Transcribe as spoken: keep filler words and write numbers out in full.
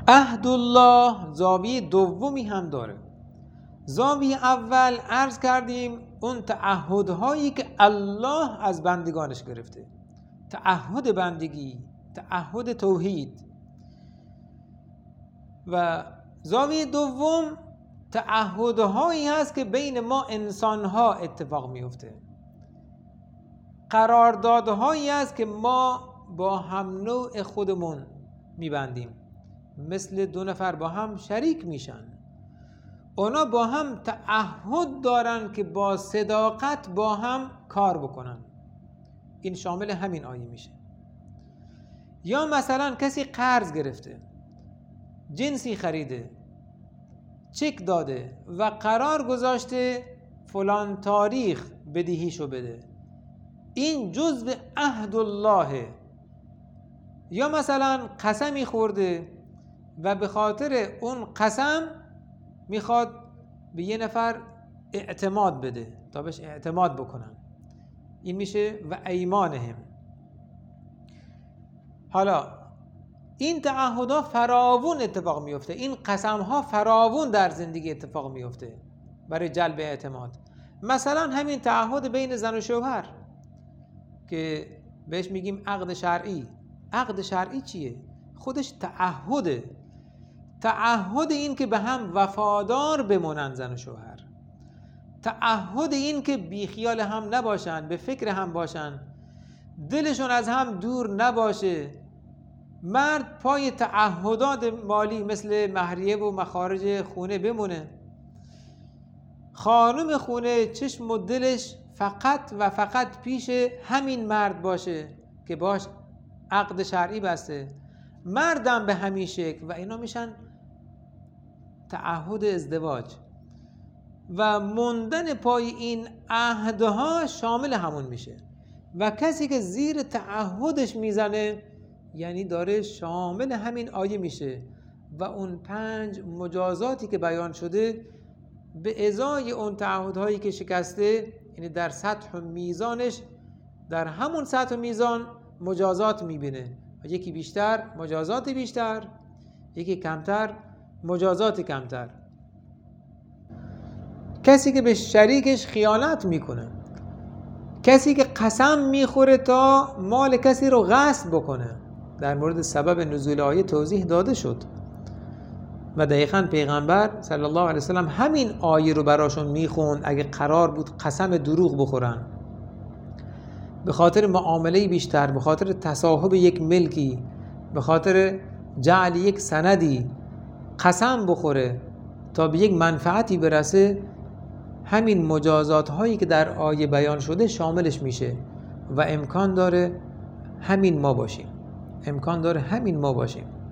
عهد الله زاویه دومی هم داره. زاویه اول عرض کردیم اون تعهدهایی که الله از بندگانش گرفته، تعهد بندگی، تعهد توحید. و زاویه دوم تعهدهایی هست که بین ما انسانها اتفاق میفته، قراردادهایی هست که ما با هم نوع خودمون میبندیم، مثل دو نفر با هم شریک میشن، اونا با هم تعهد دارن که با صداقت با هم کار بکنن. این شامل همین آیه میشه. یا مثلا کسی قرض گرفته، جنسی خریده، چک داده و قرار گذاشته فلان تاریخ بدهیشو بده، این جزء عهد الله. یا مثلا قسمی خورده و به خاطر اون قسم میخواد به یه نفر اعتماد بده تا بهش اعتماد بکنن، این میشه و ایمانهم. حالا این تعهدها فراوون اتفاق میفته، این قسمها فراوون در زندگی اتفاق میفته برای جلب اعتماد. مثلا همین تعهد بین زن و شوهر که بهش میگیم عقد شرعی. عقد شرعی چیه؟ خودش تعهده، تعهد این که به هم وفادار بمونن زن و شوهر، تعهد این که بیخیال هم نباشن، به فکر هم باشن، دلشون از هم دور نباشه. مرد پای تعهدات مالی مثل مهریه و مخارج خونه بمونه، خانم خونه چشم و دلش فقط و فقط پیش همین مرد باشه که باش عقد شرعی بسته، مردم به همین شکل، و اینا میشن تعهد ازدواج. و موندن پای این عهدها شامل همون میشه. و کسی که زیر تعهدش میزنه یعنی داره شامل همین آیه میشه. و اون پنج مجازاتی که بیان شده به ازای اون تعهدهایی که شکسته، یعنی در سطح و میزانش، در همون سطح و میزان مجازات میبینه، یکی بیشتر مجازات بیشتر، یکی کمتر مجازات کمتر. کسی که به شریکش خیانت میکنه، کسی که قسم میخوره تا مال کسی رو غصب بکنه، در مورد سبب نزول آیه توضیح داده شد و دقیقاً پیغمبر صلی الله علیه وسلم همین آیه رو براشون میخوند اگه قرار بود قسم دروغ بخورن، به خاطر معامله بیشتر، به خاطر تصاحب یک ملکی، به خاطر جعل یک سندی قسم بخوره تا به یک منفعتی برسه، همین مجازات هایی که در آیه بیان شده شاملش میشه. و امکان داره همین ما باشیم، امکان داره همین ما باشیم.